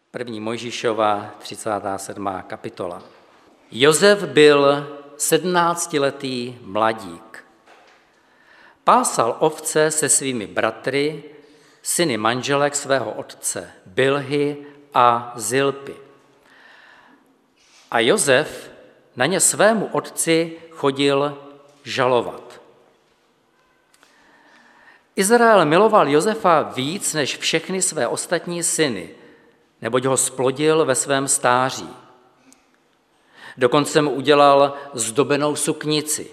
1. Mojžíšova, 37. kapitola. Josef byl 17letý mladík. Pásal ovce se svými bratry, syny manželek svého otce Bilhy a Zilpy. A Josef na ně svému otci chodil žalovat. Izrael miloval Josefa víc než všechny své ostatní syny, neboť ho splodil ve svém stáří. Dokonce mu udělal zdobenou suknici.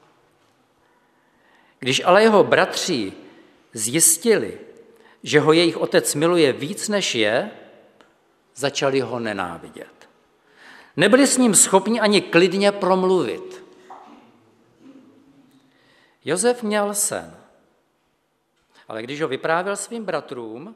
Když ale jeho bratři zjistili, že ho jejich otec miluje víc než je, začali ho nenávidět. Nebyli s ním schopni ani klidně promluvit. Josef měl sen, ale když ho vyprávěl svým bratrům,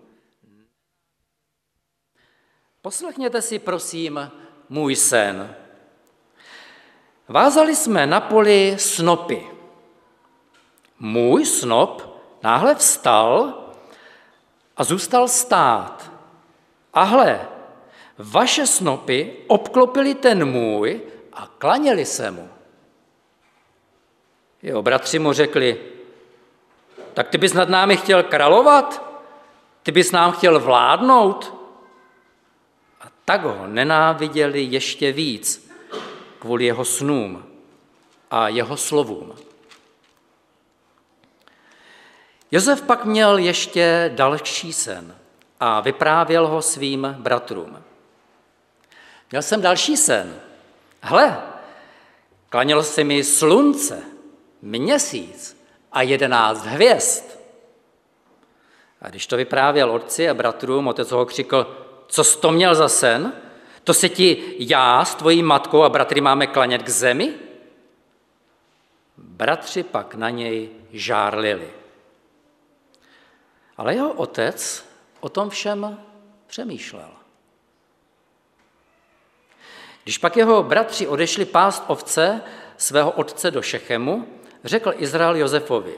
poslechněte si, prosím, můj sen. Vázali jsme na poli snopy. Můj snop náhle vstal a zůstal stát. A hle, vaše snopy obklopily ten můj a klaněli se mu. Jeho bratři mu řekli, tak ty bys nad námi chtěl královat? Ty bys nám chtěl vládnout? A tak ho nenáviděli ještě víc kvůli jeho snům a jeho slovům. Josef pak měl ještě další sen a vyprávěl ho svým bratrům. Měl jsem další sen. Hle, klanělo se mi slunce, měsíc a 11 hvězd. A když to vyprávěl otci a bratrům, otec ho křikl, co jsi to měl za sen? To se ti já s tvojí matkou a bratry máme klanět k zemi? Bratři pak na něj žárlili. Ale jeho otec o tom všem přemýšlel. Když pak jeho bratři odešli pást ovce svého otce do Šechemu, řekl Izrael Josefovi,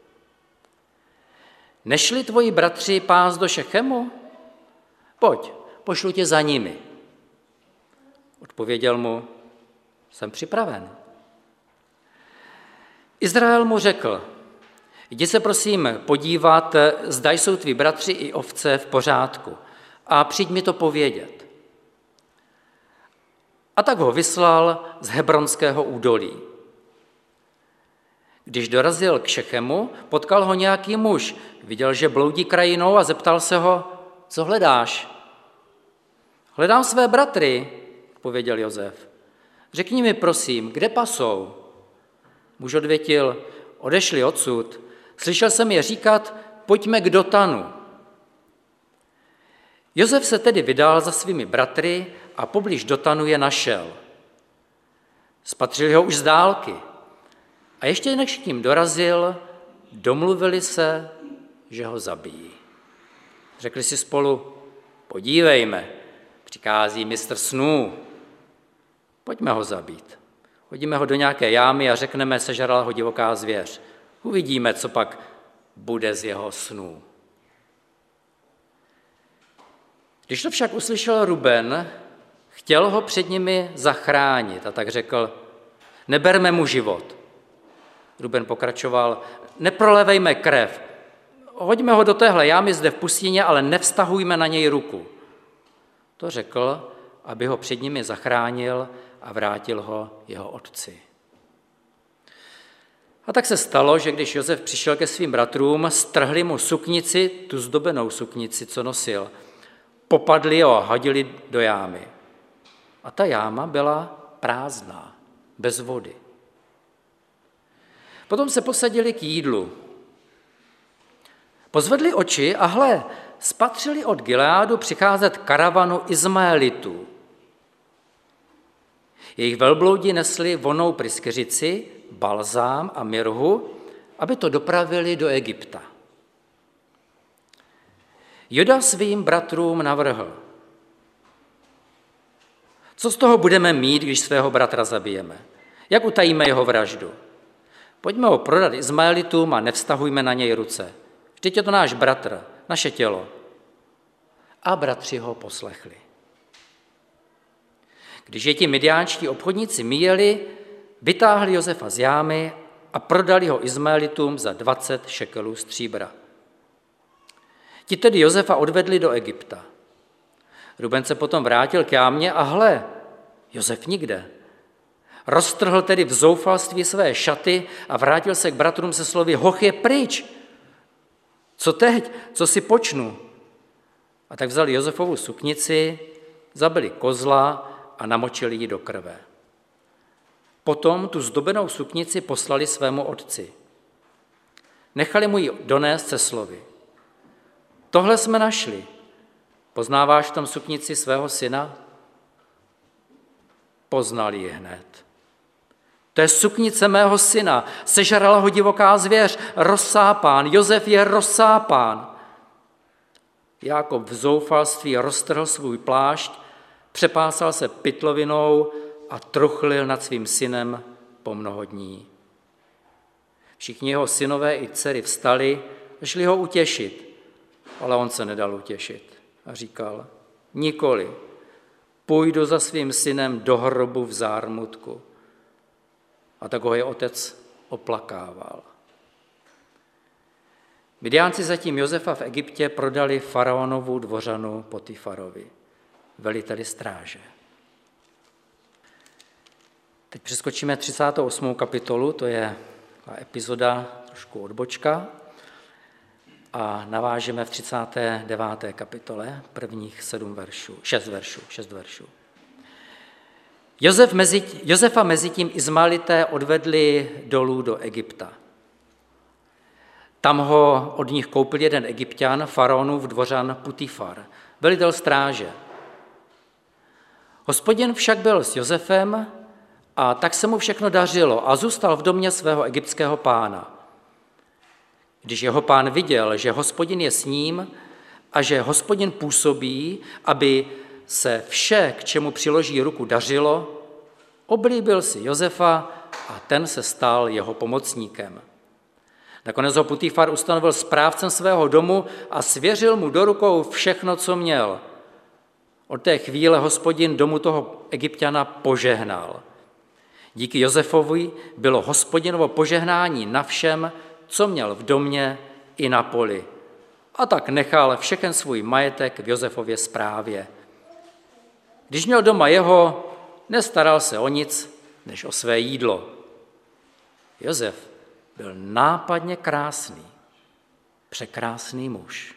nešli tvoji bratři pást do Šechemu? Pojď, pošlu tě za nimi. Odpověděl mu, jsem připraven. Izrael mu řekl, jdi se prosím podívat, zda jsou tví bratři i ovce v pořádku a přijď mi to povědět. A tak ho vyslal z Hebronského údolí. Když dorazil k Šechemu, potkal ho nějaký muž, viděl, že bloudí krajinou a zeptal se ho, co hledáš? Hledám své bratry, odpověděl Josef. Řekni mi prosím, kde pasou? Muž odvětil, odešli odsud. Slyšel jsem je říkat, pojďme k Dotanu. Josef se tedy vydal za svými bratry a poblíž Dotanu je našel. Spatřili ho už z dálky a ještě než k ním dorazil, domluvili se, že ho zabijí. Řekli si spolu, podívejme, přichází mistr snů, pojďme ho zabít. Hodíme ho do nějaké jámy a řekneme, sežrala ho divoká zvěř. Uvidíme, co pak bude z jeho snů. Když to však uslyšel Ruben, chtěl ho před nimi zachránit a tak řekl, neberme mu život. Ruben pokračoval, neprolevejme krev, hoďme ho do téhle jámy zde v pustině, ale nevztahujme na něj ruku. To řekl, aby ho před nimi zachránil a vrátil ho jeho otci. A tak se stalo, že když Josef přišel ke svým bratrům, strhli mu suknici, tu zdobenou suknici, co nosil, popadli ho a hodili do jámy. A ta jáma byla prázdná, bez vody. Potom se posadili k jídlu. Pozvedli oči a hle, spatřili od Gileádu přicházet karavanu Izmaelitů. Jejich velbloudi nesli vonnou pryskyřici, balzám a mirhu, aby to dopravili do Egypta. Juda svým bratrům navrhl, co z toho budeme mít, když svého bratra zabijeme? Jak utajíme jeho vraždu? Pojďme ho prodat Izmaelitům a nevztahujme na něj ruce. Vždyť je to náš bratr, naše tělo. a bratři ho poslechli. Když je ti midiánští obchodníci míjeli, vytáhli Josefa z jámy a prodali ho Izmaelitům za 20 šekelů stříbra. Ti tedy Josefa odvedli do Egypta. Ruben se potom vrátil k jámě a hle, Josef nikde. Roztrhl tedy v zoufalství své šaty a vrátil se k bratrům se slovy: Hoch je pryč. Co teď? Co si počnu? A tak vzali Josefovu suknici, zabili kozla a namočili ji do krve. Potom tu zdobenou suknici poslali svému otci. Nechali mu ji donést se slovy: Tohle jsme našli. Poznáváš v tom suknici svého syna? Poznal ji hned. To je suknice mého syna, sežrala ho divoká zvěř, rozsápán, Josef je rozsápán. Jákob v zoufalství roztrhl svůj plášť, přepásal se pytlovinou a truchlil nad svým synem po mnoho dní. Všichni jeho synové i dcery vstali a šli ho utěšit, ale on se nedal utěšit a říkal: Nikoli, půjdu za svým synem do hrobu v zármutku. A tak ho je otec oplakával. Midiánci zatím Josefa v Egyptě prodali faraonovu dvořanu Potifarovi, veliteli stráže. Teď přeskočíme 38. kapitolu, to je epizoda, trošku odbočka, a navážeme v 39. kapitole prvních 6 veršů. Josefa mezitím Izmaelité odvedli dolů do Egypta. Tam ho od nich koupil jeden Egypťan, faraonův dvořan Putifar, velitel stráže. Hospodin však byl s Josefem a tak se mu všechno dařilo a zůstal v domě svého egyptského pána. Když jeho pán viděl, že Hospodin je s ním a že Hospodin působí, aby se vše, k čemu přiloží ruku, dařilo, oblíbil si Josefa a ten se stal jeho pomocníkem. Nakonec ho Putifar ustanovil správcem svého domu a svěřil mu do rukou všechno, co měl. Od té chvíle Hospodin domu toho Egypťana požehnal. Díky Josefovi bylo Hospodinovo požehnání na všem, co měl v domě i na poli. A tak nechal všechen svůj majetek v Josefově správě. Když měl doma jeho, nestaral se o nic, než o své jídlo. Josef byl nápadně krásný, překrásný muž.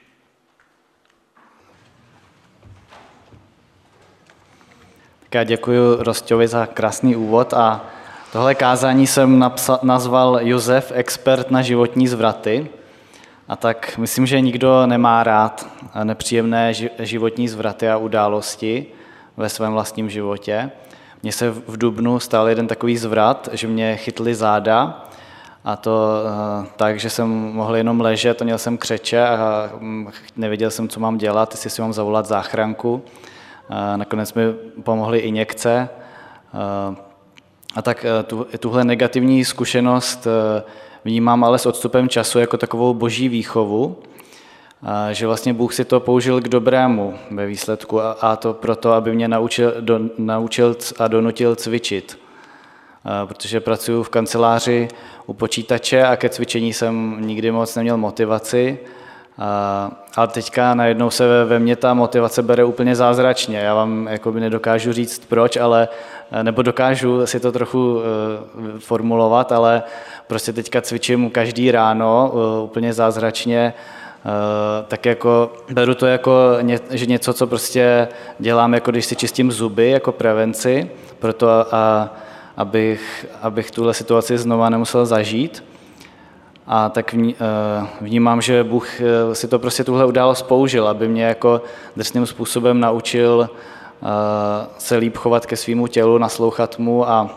Tak já děkuji Rosťovi za krásný úvod a tohle kázání jsem nazval Josef, expert na životní zvraty. A tak myslím, že nikdo nemá rád nepříjemné životní zvraty a události ve svém vlastním životě. Mně se v dubnu stal jeden takový zvrat, že mě chytly záda, a to tak, že jsem mohl jenom ležet, měl jsem křeče a nevěděl jsem, co mám dělat, jestli si mám zavolat záchranku. Nakonec mi pomohly injekce. A tak tuhle negativní zkušenost vnímám ale s odstupem času jako takovou boží výchovu, že vlastně Bůh si to použil k dobrému ve výsledku a to proto, aby mě naučil a donutil cvičit. Protože pracuji v kanceláři u počítače a ke cvičení jsem nikdy moc neměl motivaci. Ale teďka najednou se ve mně ta motivace bere úplně zázračně. Já vám jakoby nedokážu říct proč, nebo dokážu si to trochu formulovat, ale prostě teďka cvičím každý ráno úplně zázračně. Tak jako beru to jako že něco, co prostě dělám, jako když si čistím zuby, jako prevenci, proto abych tuhle situaci znova nemusel zažít. A tak vnímám, že Bůh si to prostě tuhle událost použil, aby mě jako drsným způsobem naučil se líp chovat ke svýmu tělu, naslouchat mu a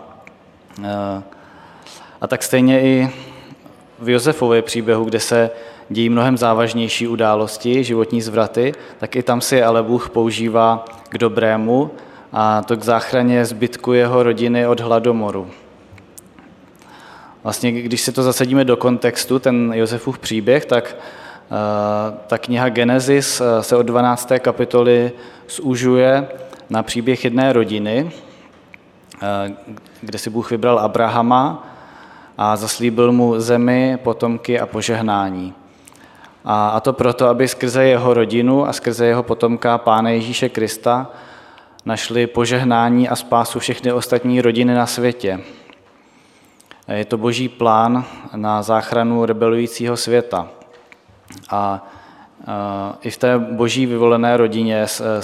tak stejně i v Josefově příběhu, kde se dějí mnohem závažnější události, životní zvraty, tak i tam si ale Bůh používá k dobrému a to k záchraně zbytku jeho rodiny od hladomoru. Vlastně, když si to zasadíme do kontextu, ten Josefův příběh, tak ta kniha Genesis se od 12. kapitoly zužuje na příběh jedné rodiny, kde si Bůh vybral Abrahama a zaslíbil mu zemi, potomky a požehnání. A to proto, aby skrze jeho rodinu a skrze jeho potomka Pána Ježíše Krista našli požehnání a spásu všechny ostatní rodiny na světě. Je to Boží plán na záchranu rebelujícího světa. A i v té Boží vyvolené rodině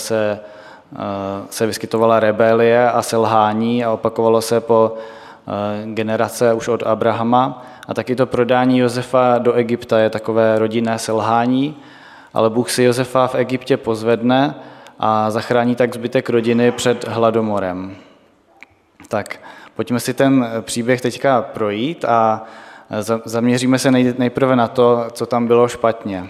se vyskytovala rebelie a selhání a opakovalo se po generace už od Abrahama. A taky to prodání Josefa do Egypta je takové rodinné selhání, ale Bůh si Josefa v Egyptě pozvedne a zachrání tak zbytek rodiny před hladomorem. Tak pojďme si ten příběh teďka projít a zaměříme se nejprve na to, co tam bylo špatně.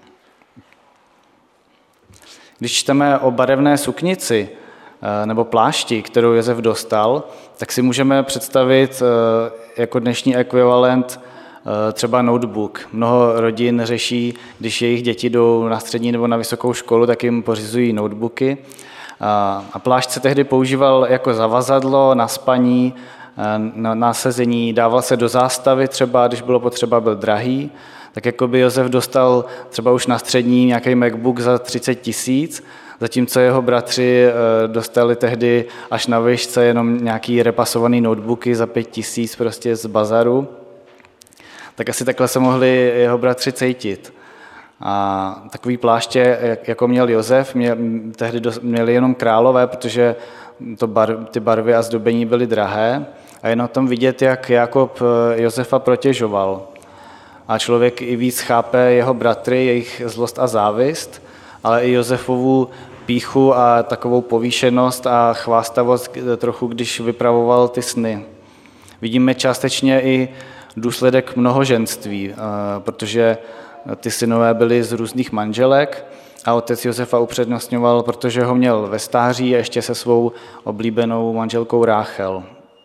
Když čteme o barevné suknici nebo plášti, kterou Josef dostal, tak si můžeme představit jako dnešní ekvivalent třeba notebook. Mnoho rodin řeší, když jejich děti jdou na střední nebo na vysokou školu, tak jim pořizují notebooky. A plášť se tehdy používal jako zavazadlo na spaní, na sezení, dával se do zástavy třeba, když bylo potřeba, byl drahý. Tak jako by Josef dostal třeba už na střední nějaký MacBook za 30 000, zatímco jeho bratři dostali tehdy až na výšce jenom nějaký repasovaný notebooky za 5 000 prostě z bazaru. Tak asi takhle se mohli jeho bratři cítit. A takový pláště, jako měl Josef, tehdy měli jenom králové, protože ty barvy a zdobení byly drahé. A jen o tom vidět, jak Jákob Josefa protěžoval. A člověk i víc chápe jeho bratry, jejich zlost a závist, ale i Josefovu pýchu a takovou povýšenost a chvástavost trochu, když vypravoval ty sny. Vidíme částečně i důsledek mnohoženství, protože ty synové byli z různých manželek a otec Josefa upřednostňoval, protože ho měl ve stáří a ještě se svou oblíbenou manželkou Ráchel.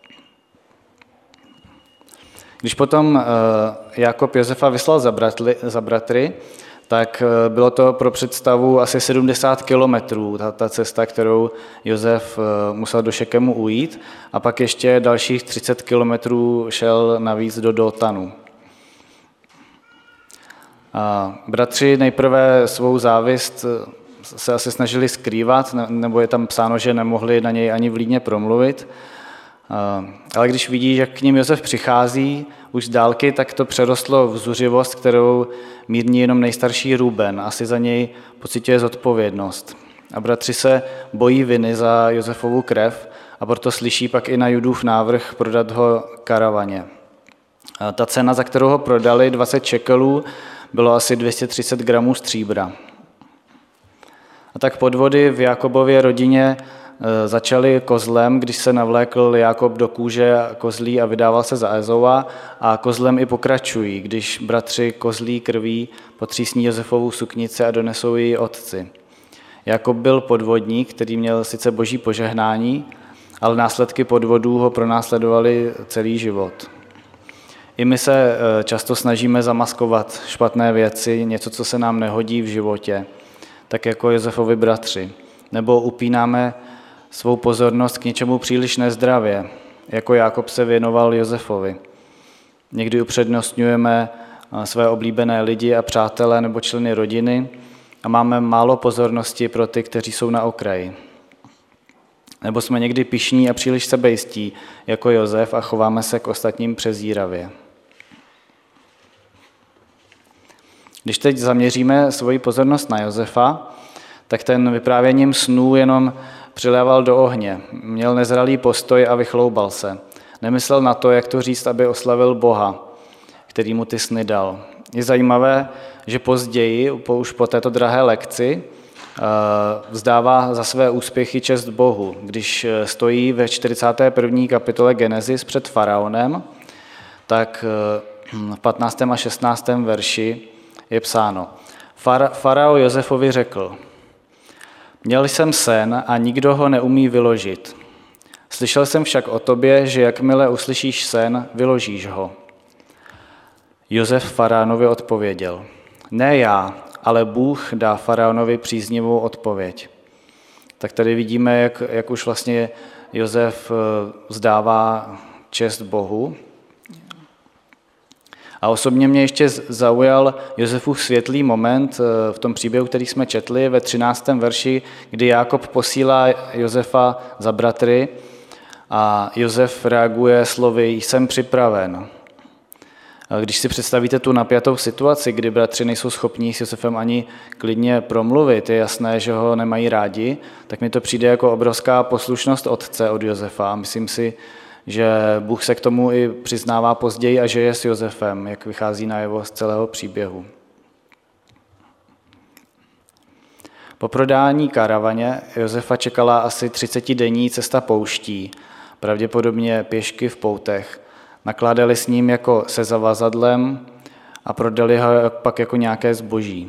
Když potom Jákob Josefa vyslal za bratry, tak bylo to pro představu asi 70 kilometrů, ta cesta, kterou Josef musel do Šekemu ujít, a pak ještě dalších 30 kilometrů šel navíc do Dotanu. Bratři nejprve svou závist se asi snažili skrývat, nebo je tam psáno, že nemohli na něj ani vlídně promluvit. Ale když vidí, jak k ním Josef přichází už z dálky, tak to přerostlo v zuřivost, kterou mírní jenom nejstarší Ruben. Asi za něj pociťuje zodpovědnost. A bratři se bojí viny za Josefovu krev a proto slyší pak i na Judův návrh prodat ho karavaně. Ta cena, za kterou ho prodali, 20 šekelů, bylo asi 230 gramů stříbra. A tak podvody v Jákobově rodině začaly kozlem, když se navlékl Jákob do kůže kozlí a vydával se za Ezova, a kozlem i pokračují, když bratři kozlí krví potřísní Josefovu suknici a donesou ji otci. Jákob byl podvodník, který měl sice boží požehnání, ale následky podvodů ho pronásledovaly celý život. I my se často snažíme zamaskovat špatné věci, něco, co se nám nehodí v životě, tak jako Josefovi bratři. Nebo upínáme svou pozornost k něčemu příliš nezdravě, jako Jákob se věnoval Josefovi. Někdy upřednostňujeme své oblíbené lidi a přátelé nebo členy rodiny a máme málo pozornosti pro ty, kteří jsou na okraji. Nebo jsme někdy pyšní a příliš sebejistí, jako Josef, a chováme se k ostatním přezíravě. Když teď zaměříme svoji pozornost na Josefa, tak ten vyprávěním snů jenom přiléval do ohně. Měl nezralý postoj a vychloubal se. Nemyslel na to, jak to říct, aby oslavil Boha, který mu ty sny dal. Je zajímavé, že později, už po této drahé lekci, vzdává za své úspěchy čest Bohu. Když stojí ve 41. kapitole Genesis před faraonem, tak v 15. a 16. verši je psáno: Farao Josefovi řekl: Měl jsem sen a nikdo ho neumí vyložit. Slyšel jsem však o tobě, že jakmile uslyšíš sen, vyložíš ho. Josef faraonovi odpověděl: Ne já, ale Bůh dá faraonovi příznivou odpověď. Tak tady vidíme, jak už vlastně Josef vzdává čest Bohu. A osobně mě ještě zaujal Josefův světlý moment v tom příběhu, který jsme četli ve 13. verši, kdy Jákob posílá Josefa za bratry a Josef reaguje slovy jsem připraven. Když si představíte tu napjatou situaci, kdy bratři nejsou schopní s Josefem ani klidně promluvit, je jasné, že ho nemají rádi, tak mi to přijde jako obrovská poslušnost otce od Josefa. Myslím si, že Bůh se k tomu i přiznává později a že je s Josefem, jak vychází najevo z celého příběhu. Po prodání karavaně Josefa čekala asi 30denní cesta pouští, pravděpodobně pěšky v poutech. Nakládali s ním jako se zavazadlem a prodali ho pak jako nějaké zboží.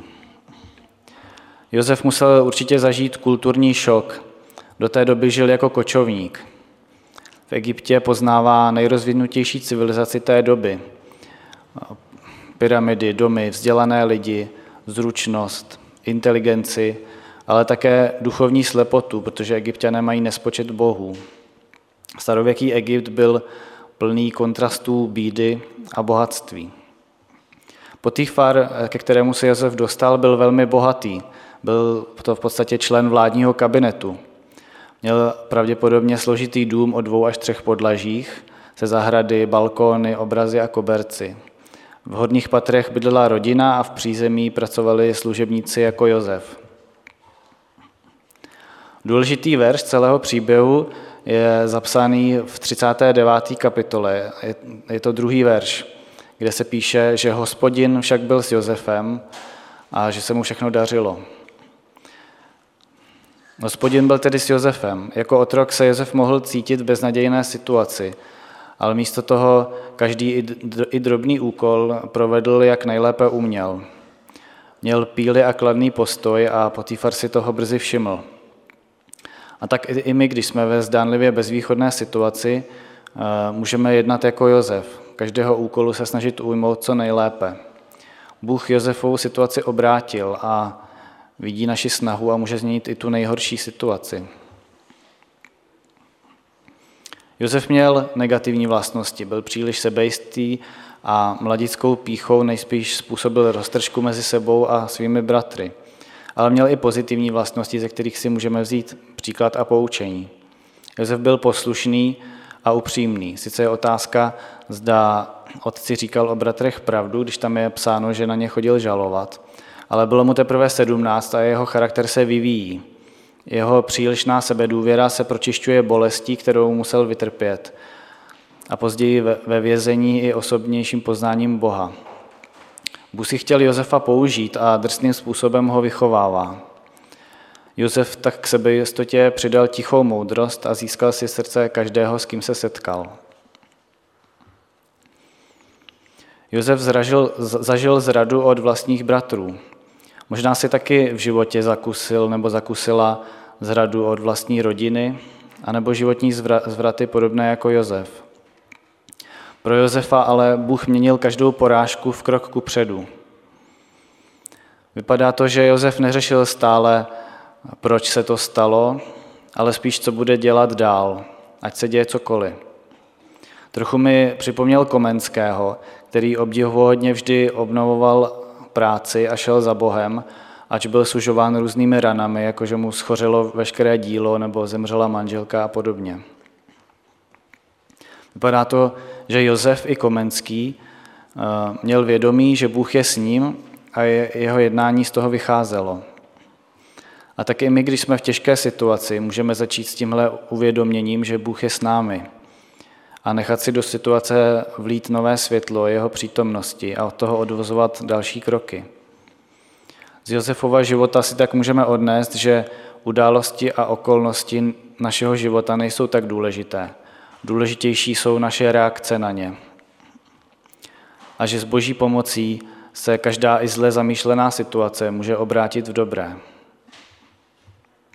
Josef musel určitě zažít kulturní šok. Do té doby žil jako kočovník. V Egyptě poznává nejrozvinutější civilizaci té doby. Pyramidy, domy, vzdělané lidi, zručnost, inteligenci, ale také duchovní slepotu, protože Egypťané mají nespočet bohů. Starověký Egypt byl plný kontrastů bídy a bohatství. Potifar, ke kterému se Josef dostal, byl velmi bohatý. Byl to v podstatě člen vládního kabinetu. Měl pravděpodobně složitý dům o 2 až 3 podlažích, se zahrady, balkóny, obrazy a koberci. V horních patrech bydlela rodina a v přízemí pracovali služebníci jako Josef. Důležitý verš celého příběhu je zapsaný v 39. kapitole. Je to 2. verš, kde se píše, že Hospodin však byl s Josefem a že se mu všechno dařilo. Hospodin byl tedy s Josefem. Jako otrok se Josef mohl cítit v beznadějné situaci, ale místo toho každý i drobný úkol provedl, jak nejlépe uměl. Měl píly a kladný postoj a Potifar si toho brzy všiml. A tak i my, když jsme ve zdánlivě bezvýchodné situaci, můžeme jednat jako Josef, každého úkolu se snažit ujmout co nejlépe. Bůh Josefovu situaci obrátil a vidí naši snahu a může změnit i tu nejhorší situaci. Josef měl negativní vlastnosti, byl příliš sebejistý a mladickou pýchou nejspíš způsobil roztržku mezi sebou a svými bratry. Ale měl i pozitivní vlastnosti, ze kterých si můžeme vzít příklad a poučení. Josef byl poslušný a upřímný. Sice je otázka, zda otci říkal o bratrech pravdu, když tam je psáno, že na ně chodil žalovat, ale bylo mu teprve 17 a jeho charakter se vyvíjí. Jeho přílišná sebedůvěra se pročišťuje bolestí, kterou musel vytrpět. A později ve vězení i osobnějším poznáním Boha. Bůh si chtěl Josefa použít a drsným způsobem ho vychovává. Josef tak k sebejistotě přidal tichou moudrost a získal si srdce každého, s kým se setkal. Josef zažil zradu od vlastních bratrů. Možná si taky v životě zakusil nebo zakusila zradu od vlastní rodiny, anebo životní zvraty podobné jako Josef. Pro Josefa ale Bůh měnil každou porážku v krok kupředu. Vypadá to, že Josef neřešil stále, proč se to stalo, ale spíš, co bude dělat dál, ať se děje cokoliv. Trochu mi připomněl Komenského, který obdivuhodně vždy obnovoval práci a šel za Bohem, ač byl sužován různými ranami, jakože mu schořelo veškeré dílo nebo zemřela manželka a podobně. Vypadá to, že Josef i Komenský měl vědomí, že Bůh je s ním a jeho jednání z toho vycházelo. A tak i my, když jsme v těžké situaci, můžeme začít s tímhle uvědoměním, že Bůh je s námi a nechat si do situace vlít nové světlo jeho přítomnosti a od toho odvozovat další kroky. Z Josefova života si tak můžeme odnést, že události a okolnosti našeho života nejsou tak důležité. Důležitější jsou naše reakce na ně. A že s Boží pomocí se každá i zle zamýšlená situace může obrátit v dobré.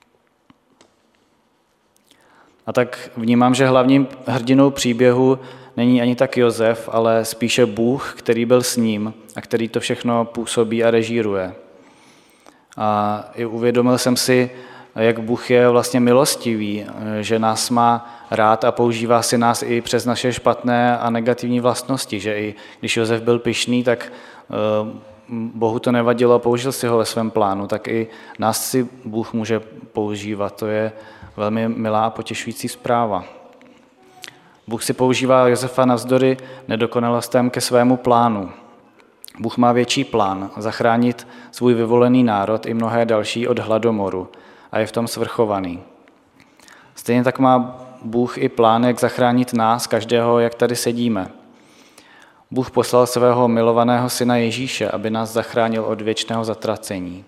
A tak vnímám, že hlavním hrdinou příběhu není ani tak Josef, ale spíše Bůh, který byl s ním a který to všechno působí a režíruje. A i uvědomil jsem si, jak Bůh je vlastně milostivý, že nás má rád a používá si nás i přes naše špatné a negativní vlastnosti, že i když Josef byl pyšný, tak Bohu to nevadilo a použil si ho ve svém plánu, tak i nás si Bůh může používat. To je velmi milá a potěšující zpráva. Bůh si používá Josefa navzdory nedokonalostem ke svému plánu. Bůh má větší plán zachránit svůj vyvolený národ i mnohé další od hladomoru a je v tom svrchovaný. Stejně tak má Bůh i plán, jak zachránit nás, každého, jak tady sedíme. Bůh poslal svého milovaného syna Ježíše, aby nás zachránil od věčného zatracení.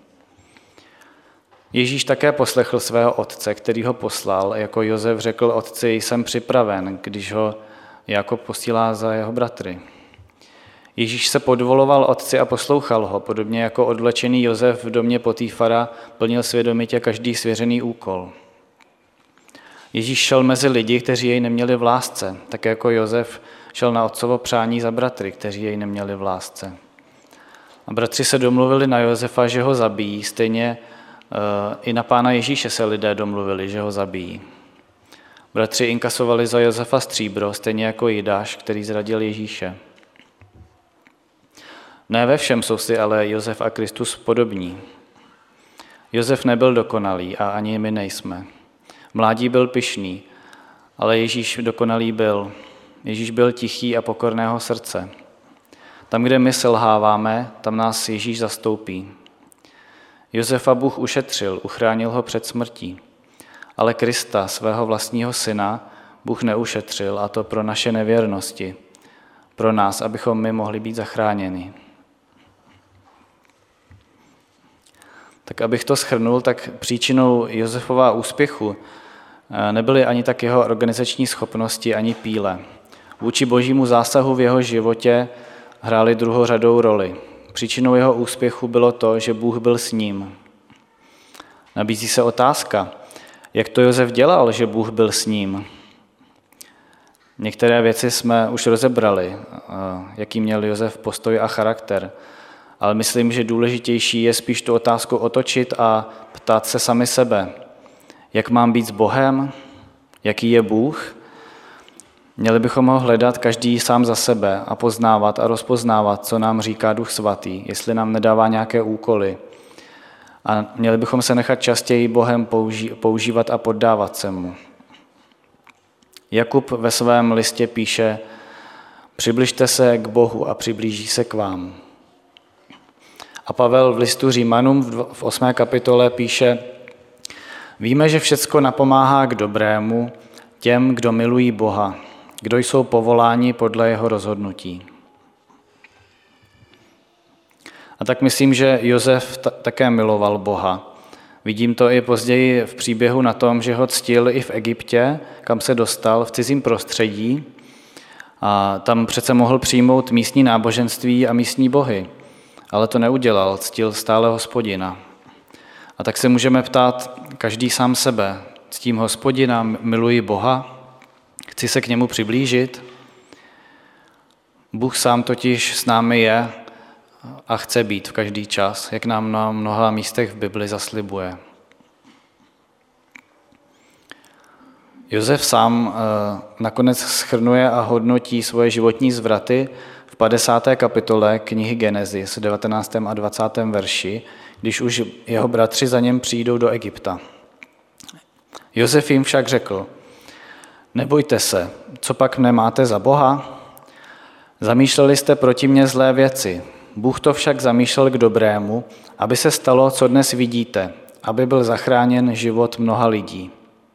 Ježíš také poslechl svého otce, který ho poslal, jako Josef řekl otci, jsem připraven, když ho Jakob posílá za jeho bratry. Ježíš se podvoloval otci a poslouchal ho, podobně jako odvlečený Josef v domě Potýfara plnil svědomitě každý svěřený úkol. Ježíš šel mezi lidi, kteří jej neměli v lásce, tak jako Josef šel na otcovo přání za bratry, kteří jej neměli v lásce. A bratři se domluvili na Josefa, že ho zabijí, stejně i na pána Ježíše se lidé domluvili, že ho zabijí. Bratři inkasovali za Josefa stříbro, stejně jako Jidáš, který zradil Ježíše. Ne ve všem jsou si ale Josef a Kristus podobní. Josef nebyl dokonalý a ani my nejsme. Mládí byl pyšný, ale Ježíš dokonalý byl. Ježíš byl tichý a pokorného srdce. Tam, kde my selháváme, tam nás Ježíš zastoupí. Josefa Bůh ušetřil, uchránil ho před smrtí. Ale Krista, svého vlastního syna, Bůh neušetřil, a to pro naše nevěrnosti, pro nás, abychom my mohli být zachráněni. Tak abych to shrnul, tak příčinou Josefova úspěchu nebyly ani tak jeho organizační schopnosti, ani píle. Vůči božímu zásahu v jeho životě hrály druhořadou roli. Příčinou jeho úspěchu bylo to, že Bůh byl s ním. Nabízí se otázka, jak to Josef dělal, že Bůh byl s ním. Některé věci jsme už rozebrali, jaký měl Josef postoj a charakter, ale myslím, že důležitější je spíš tu otázku otočit a ptát se sami sebe, jak mám být s Bohem, jaký je Bůh. Měli bychom ho hledat každý sám za sebe a poznávat a rozpoznávat, co nám říká Duch Svatý, jestli nám nedává nějaké úkoly. A měli bychom se nechat častěji Bohem používat a poddávat se mu. Jakub ve svém listě píše, přibližte se k Bohu a přiblíží se k vám. A Pavel v listu Římanům v 8. kapitole píše, víme, že všecko napomáhá k dobrému těm, kdo milují Boha, kdo jsou povoláni podle jeho rozhodnutí. A tak myslím, že Josef také miloval Boha. Vidím to i později v příběhu na tom, že ho ctil i v Egyptě, kam se dostal, v cizím prostředí. A tam přece mohl přijmout místní náboženství a místní bohy. Ale to neudělal, ctil stále Hospodina. A tak se můžeme ptát každý sám sebe. Ctím Hospodina, miluji Boha, chci se k němu přiblížit. Bůh sám totiž s námi je a chce být v každý čas, jak nám na mnoha místech v Bibli zaslibuje. Josef sám nakonec shrnuje a hodnotí svoje životní zvraty v 50. kapitole knihy Genesis, 19. a 20. verši, když už jeho bratři za něm přijdou do Egypta. Josef jim však řekl, nebojte se, co pak mne máte za Boha? Zamýšleli jste proti mně zlé věci, Bůh to však zamýšlel k dobrému, aby se stalo, co dnes vidíte, aby byl zachráněn život mnoha lidí.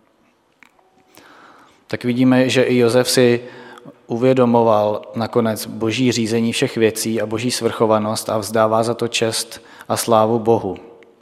Tak vidíme, že i Josef si uvědomoval nakonec boží řízení všech věcí a boží svrchovanost a vzdává za to čest a slávu Bohu.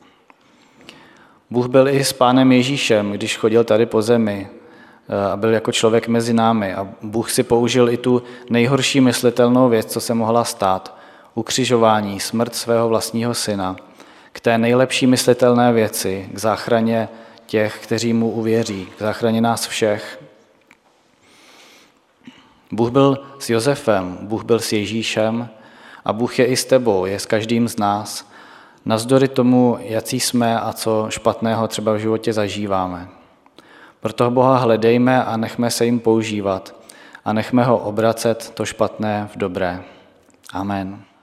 Bůh byl i s pánem Ježíšem, když chodil tady po zemi a byl jako člověk mezi námi. A Bůh si použil i tu nejhorší myslitelnou věc, co se mohla stát, ukřižování, smrt svého vlastního syna, k té nejlepší myslitelné věci, k záchraně těch, kteří mu uvěří, k záchraně nás všech. Bůh byl s Josefem, Bůh byl s Ježíšem a Bůh je i s tebou, je s každým z nás, navzdory tomu, jací jsme a co špatného třeba v životě zažíváme. Proto Boha hledejme a nechme se jim používat a nechme ho obracet to špatné v dobré. Amen.